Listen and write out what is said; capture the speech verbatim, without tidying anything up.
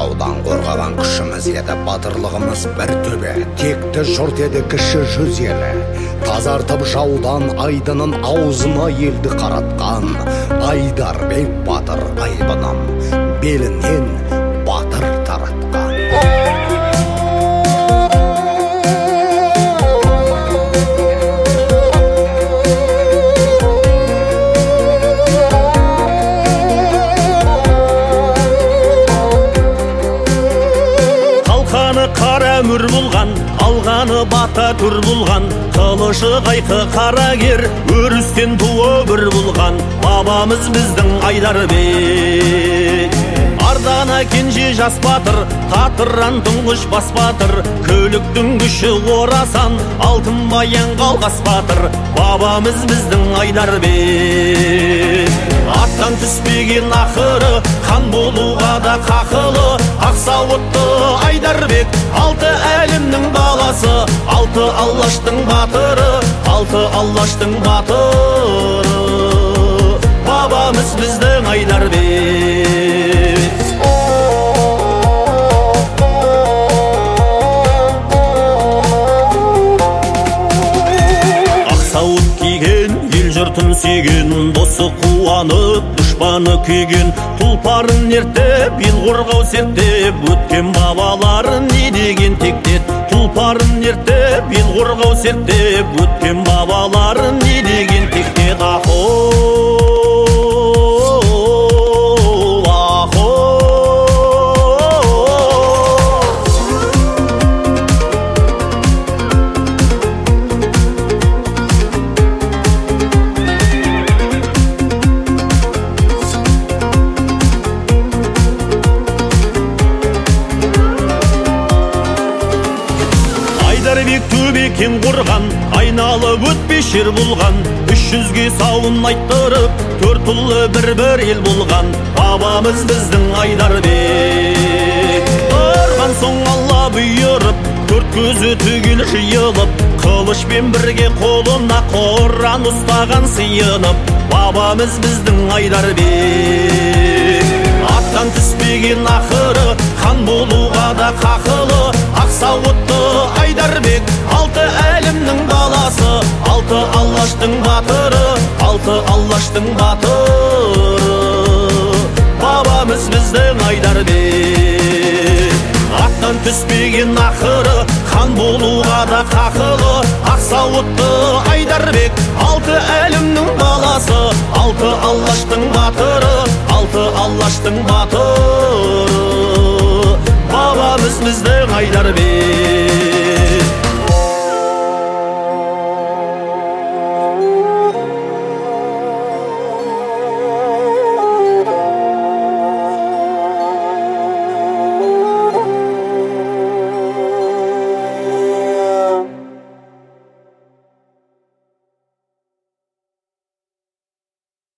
жаудан қорғаған күшіміз еді, батырлығымыз бір төбе, текті жұрт еді кіші жүз елі. Тазартып жаудан айдынын аузына елді қаратқан Айдарбек батыр айбынын белінен батыр таратқан. Қара мүр болған, алғаны бата түр болған, қылышы қайқы қарагер, өрістен туы бір болған, бабамыз біздің Айдарбек. Ардана кенже жас батыр, татыран тұңғыш бас батыр, көліктің күші орасан, алтын баян қалғас батыр, бабамыз біздің Айдарбек. Аттан түспеген ақыры, хан болуға да қақылы, ақсауытты Айдарбек, алты әлімнің баласы, алты Аллаштың батыры, алты Аллаштың батыры, бабамыз біздің Айдарбек. Ақсауыт киген, ел жұртын сүйген, досы қуанып, дұшпаны күйген, тұлпарын ертіп, ел қорғау серттеп, өткен бабаларын не деген тектет. Тұлпарын ертіп, ел қорғау серттеп, өткен бабаларын не деген тектет. Ахо, ахо. Айдарбек төбекен қорған, айналып өтпешер болған, үш жүзге сауын айттырып, төрт ұлы бір-бір ел болған, бабамыз біздің Айдарбек. Тұрған соң Алла бұйырып, төрт көзі түгел жиылып, қылышпен бірге қолына Құран ұстаған сыйынып, бабамыз біздің Айдарбек. Аттан түспеген ақыры, хан болуға да қақылы, ақсауытты Айдарбек, алты әлімнің баласы, алты Аллаштың батыры, алты Аллаштың батыры, бабамыз біздің Айдарбек. Аттан түспеген ақыры, хан болуға да қақылы, ақсауытты Айдарбек, алты әлімнің баласы, алты Аллаштың батыры, алты Аллаштың батыры, бабамыз біздің Айдарбек.